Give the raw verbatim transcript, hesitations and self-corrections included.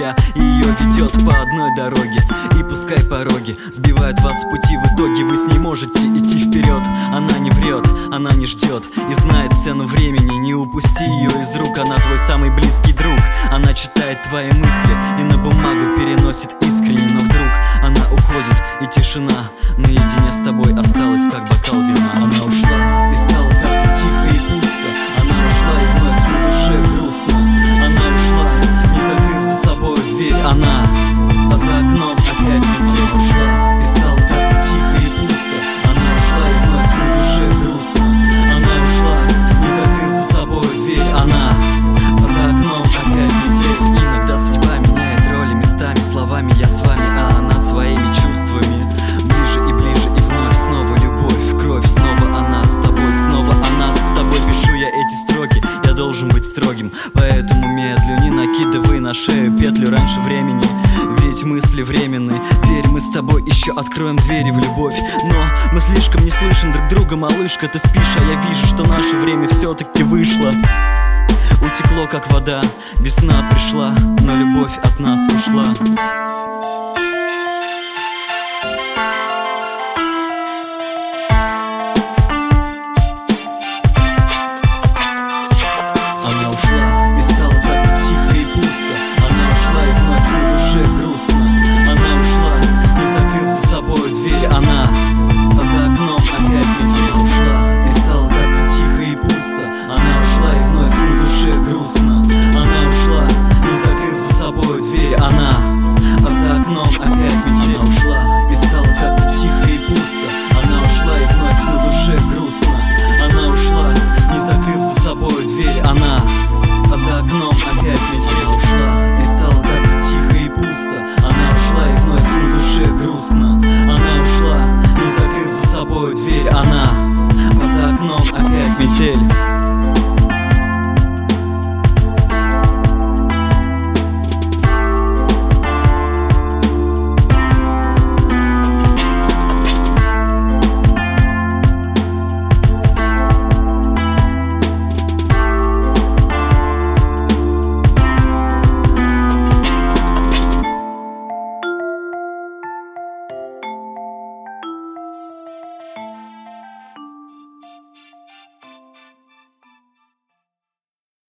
себя, и ее ведет по одной дороге. И пускай пороги сбивают вас с пути, в итоге вы с ней можете идти вперед. Она не врет, она не ждет и знает цену времени. Не упусти ее из рук, она твой самый близкий друг. Она читает твои мысли и на бумагу переносит искренне. Но вдруг она уходит, и тишина наедине с тобой осталась, как бокал вина. Она ушла, и стало как-то тихо и пусто. Она ушла, и вновь на душе грустно. Она ушла, не закрыв за собой дверь. Она, а за окном опять метель. Ушла, и стало как-то тихо и пусто. Она ушла, и вновь на душе грустно. Она ушла, не закрыв за собой дверь. Она, а за окном опять метель. Иногда судьба меняет роли местами. Словами я с вами, а она своими чувствами. Ближе и ближе, и вновь снова любовь, кровь. Снова она с тобой, снова она с тобой. Пишу я эти строки, я должен быть строгим, поэтому медлю, не накидывай на шею петлю раньше времени. Ведь мысли временны, верь, мы с тобой еще откроем двери в любовь. Но мы слишком не слышим друг друга, малышка. Ты спишь, а я вижу, что наше время все-таки вышло. Утекло, как вода, весна пришла, но любовь от нас ушла.